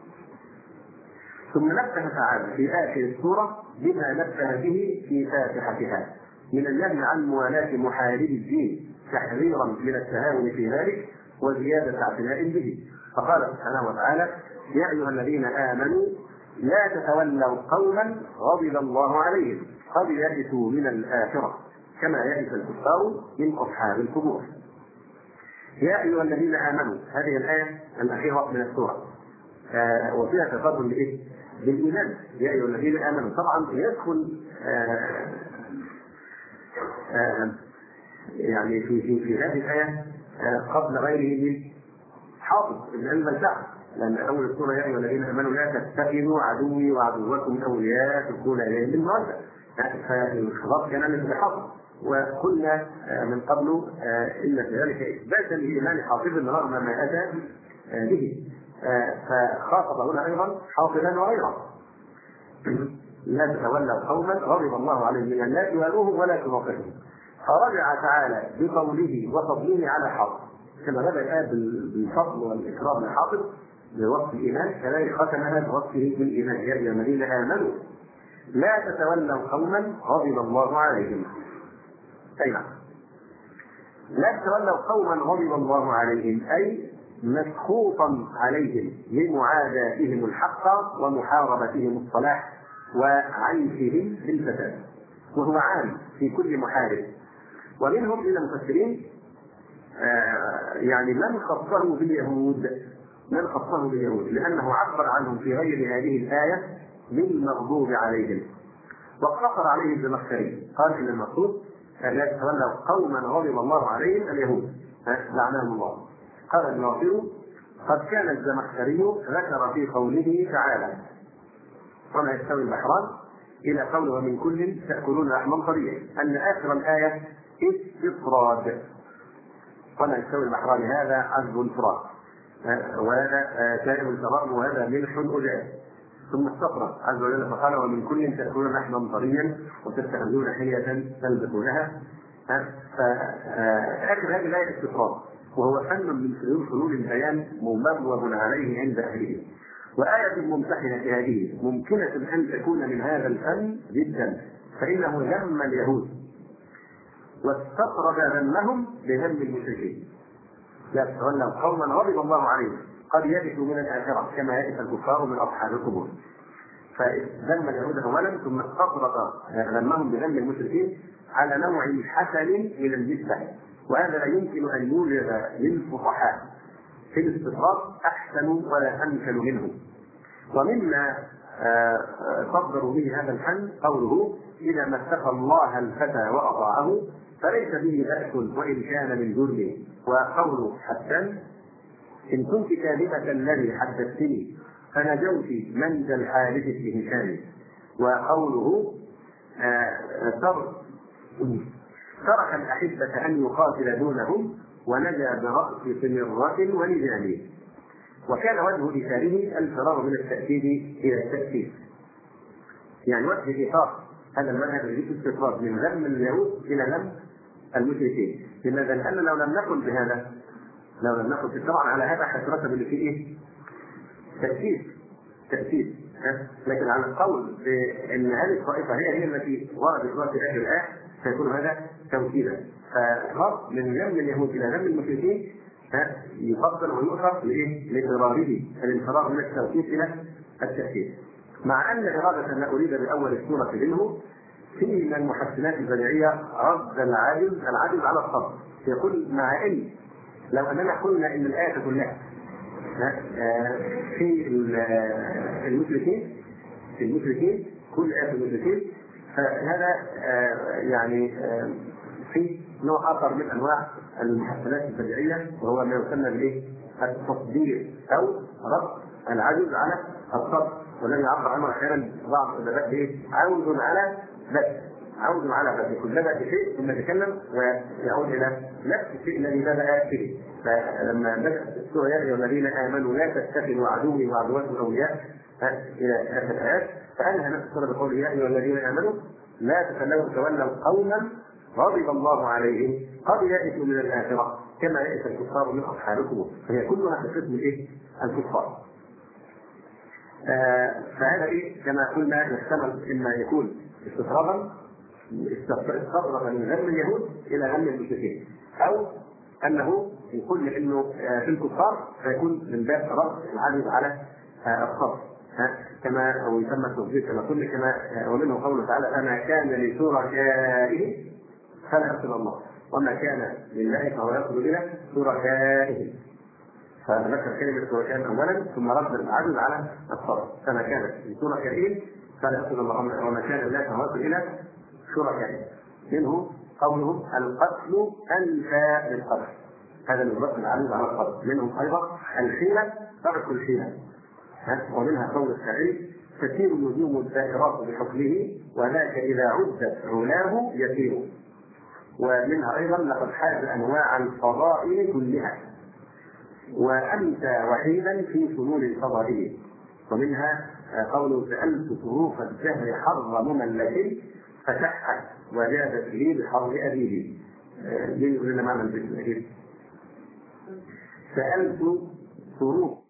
S2: ثم نبه تعالى في آخر السورة بما نبه به في فاتحتها من النهي عن موالاة محارب الدين تحذيرا من التهاون في ذلك وزيادة اعتناء به، فقال سبحانه وتعالى يا أيها الذين آمنوا لا تتولوا قوما غضب الله عليهم قد يئسوا من الآخرة كما يئس الكفار من أصحاب القبور. يا أيها الذين آمنوا، هذه الآية الأخيرة من السورة آه وفيها تفضل بإيه؟ بالإيمان. يا أيها الذين آمنوا طبعا يدخل آه آه يعني في في في هذه الآية آه قبل غيره من حافظ ابن أبي بلتعه، لأن أول السورة يا أيها الذين آمنوا لا تتخذوا عدوي وعدوكم أولياء تلقون إليهم بالمودة، فالخطاب كان مثل حافظ. وقلنا من قبل إن في ذلك إثباتا لإيمان حافظ رغم ما أتى به، فخاطب هنا أيضا حافظا وغيره. لا تتولوا قوما غضب الله عليهم من لا توالوه ولا تناصروه. فرجع تعالى بقوله وفضله على حافظ، كما بدأ الآية بالفضل والإكرام لحافظ بوصف الإيمان، كذلك ختمها بوصفه بالإيمان يا أيها الذين آمنوا لا تتولوا قوما غضب الله عليهم. أي نعم، لا تتولوا قوما غضب الله عليهم أي مسخوطا عليهم لمعاداتهم الحق ومحاربتهم الصلاح وعيشهم بالفساد، وهو عام في كل محارب. ومنهم إلى المفسرين آه يعني من خصه باليهود، من خصه باليهود لأنه عبر عنهم في غير هذه الآية بالمغضوب عليهم، واقتصر عليه الزمخشري قال إن المقصود لا تتولوا قوما غضب الله عليهم اليهود لعنهم الله. قال الناصر قد كان الزمخشري ذكر في قوله تعالى وما يستوي البحران إلى قوله ومن كل تأكلون لحما طريا أن آخر الآية استطراد، وما يستوي البحران هذا عذب فرات وهذا سائل الشراب وهذا ملح أجاج، ثم استطرد عز وجل فقال ومن كل تأكلون لحما طريا وتتخذون حلية تلبسونها. فآخر هذه الآية استطراد، وهو فن من فنون البيان ممرض عليه عند أهله. وآية ممتحنة هذه ممكنة أن تكون من هذا الفن جدا، فإنه ذم اليهود واستطرد ذمهم بذم المشركين. لا تتولوا قوما غضب الله عليهم قد يئسوا من الآخرة كما يئس الكفار من أصحاب القبور. فذم اليهود أولا ثم استطرد ذمهم بذم المشركين على نوع حسن من النسبة، وهذا لا يمكن أن يوجد للفصحاء في الاستطراد أحسن ولا أمثل منه. ومما صدروا به هذا الفن قوله إذا ما اتقى الله الفتى وأطاعه فليس به بأس وإن كان من جرمه، وقوله حسن إن كنت كاذبة الذي حدثتني فنجوت منجى الحادث في هشام. وقوله ترك الأحبة أن يقاتل دونهم ونجا برأس سمرة ولجانه. وكان وجه إثاره الفرار من التأكيد إلى التأكيد، يعني وجه إثار هذا المذهب الذي استطراد من ذم اليهود إلى ذم المشركين. لماذا؟ لأن لو لم نقل بهذا لو لم نقل طبعا على هذا حسرة اللي فيه إيه؟ تأكيد تأكيد لكن على القول بأن هذه الطائفة هي هي التي وردت في آخر الآية سيكون هذا توكيدا. فالفرق من ذم اليهود إلى ذم المشركين يفضل ويؤثر لإضراره الانفرار من التوكيد إلى التأكيد، مع أن إرادة ما أريد بأول السورة منه فيه من المحسنات البديعية رد العاجز العاجز على الصبر. يقول مع أن لو أننا قلنا إن الآية كلها في المشركين في المشركين، كل آية في المشركين. فهذا يعني في نوع آخر من أنواع المحسنات البديعية، وهو ما يسمى بالايه؟ التصدير او رد العجز على الصبر، والذي يعبر عنه احيانا بعض الادباء بايه؟ عود على بس، عود على بس، يكون بدا بشيء ثم يتكلم ويعود الى نفس الشيء الذي بدا به. فلما بدات السوره يا ايها الذين امنوا لا تتخذوا عدوي وعدوكم اولياء الى اخر الايات، فانهى نفس السوره بقول يا ايها الذين امنوا لا تتولوا تولوا قوما غضب الله عليهم قد يئسوا من الاخره كما يئس الكفار من اصحابكم. فهي كلها في قسم الايه؟ الكفار. آه فهذا ايه؟ كما قلنا يحتمل اما يكون استطرابا استطرد من غم اليهود الى غم المشركين، او انه يكون انه آه في الكفار فيكون من باب رد العجز على آه الصبر، كما او يسمى التصديق كما قلنا، كما آه ومنه قوله تعالى فما كان لشركائهم فلا يصل الله وما كان لله فهو يصل الى شركائهم. فذكر كلمه شركاء اولا ثم رد العجز على الصبر، فما كان لشركائهم فلا يصل الله وما كان لله فهو يصل الى شركائهم. منه قوله القتل انفى للقتل، هذا من رد العجز على الصبر. منهم ايضا الحيله ترك الحيله، ومنها قول الشاعر تسير النجوم الدائرات بحكمه وذاك اذا عدت علاه يسير. ومنها ايضا لقد حاز انواع الفضائل كلها وامسى وحيدا في فنون الفضائل. ومنها قوله سالت ظروف الدهر حر مملك فشحت وجادت لي بحر ابيه. ليه يقول لنا معنى البيت الاخير؟ سالت ظروف